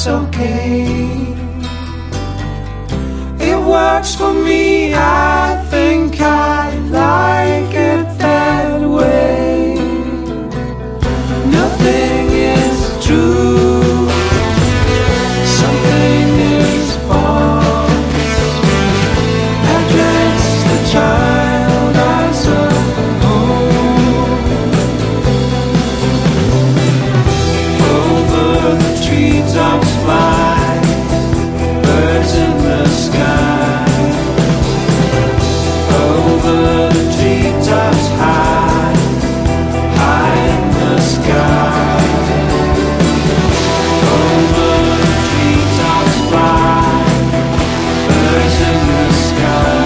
it's okay. It works for me, I think I like it that way. Nothing is true, something is false. Address the child as a home. Over the treetops fly birds in the sky. Over the treetops high, high in the sky. Over the treetops fly birds in the sky.